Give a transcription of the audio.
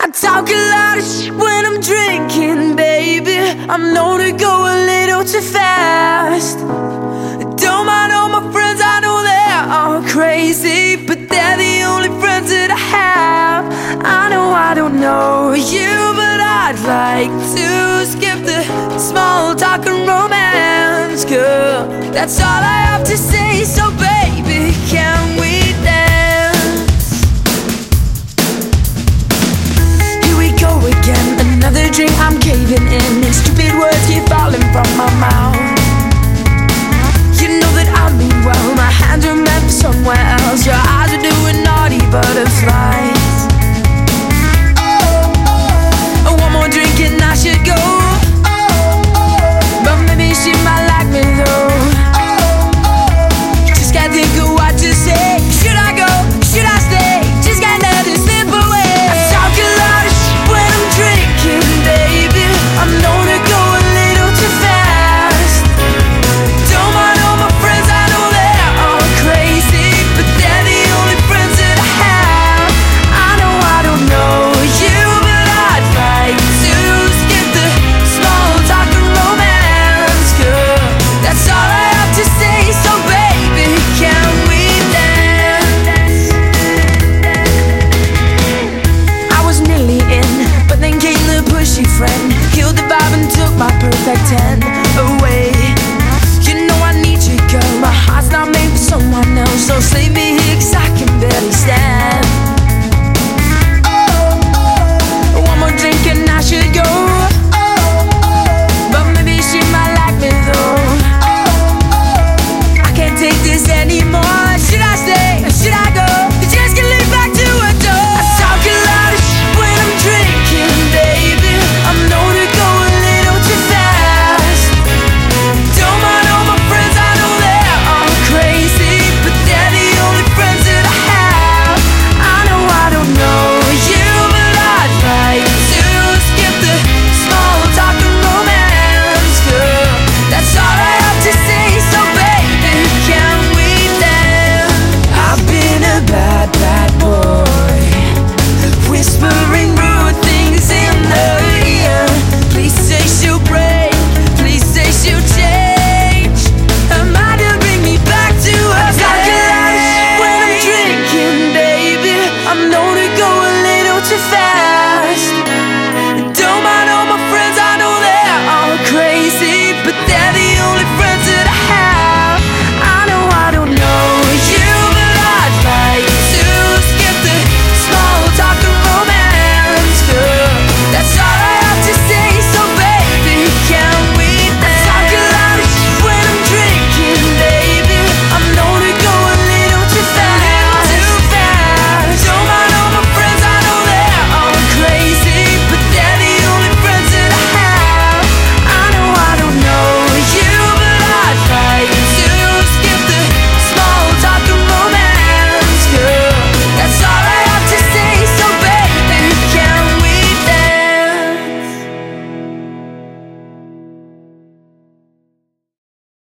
I talk a lot of shit when I'm drinking, baby. I'm known to go a little too fast. Don't mind all my friends, I know they're all crazy, but they're the only friends that I have. I know I don't know you, but I'd like to skip the small talk and romance, girl. That's all I have to say, so baby, can we dance? Here we go again, another drink, I'm caving in. Stupid words keep falling from my mouth. You know that I mean well, my hands are meant for somewhere else. Your eyes are doing naughty butterflies. Oh, one more drink and I should go, but maybe she might like me though. Just can't think of what to say. Should I go? Should I stay? Just can't let it slip away. I talk a lot of shit when I'm drinking, baby. I'm known to go a little too fast. Don't mind all my friends, I know they're all crazy, but they're the only friends that I have. I know I don't know you, but I'd like to skip the small talk and romance, girl. That's all I have to say, so baby, can we dance? I was nearly in, but then came the pushy friend, killed the vibe and took my perfect 10 away. You know I need you, girl, my heart's not made for someone else, so save me here 'cause I can barely stand. One more drink and I should go, but maybe she might like me though. I can't take this anymore. Should I stay or should I go? Just get lead back to a door. I talk a lot of shit when I'm drinking, baby. I'm known to go a little too fast. Don't mind all my friends, I know they're all crazy, but they're the only friends that I have. I know I don't know you, but I'd like to skip the small talk and romance, girl. That's all I have to say, so baby, can we dance? I've been a bad, bad boy, whispering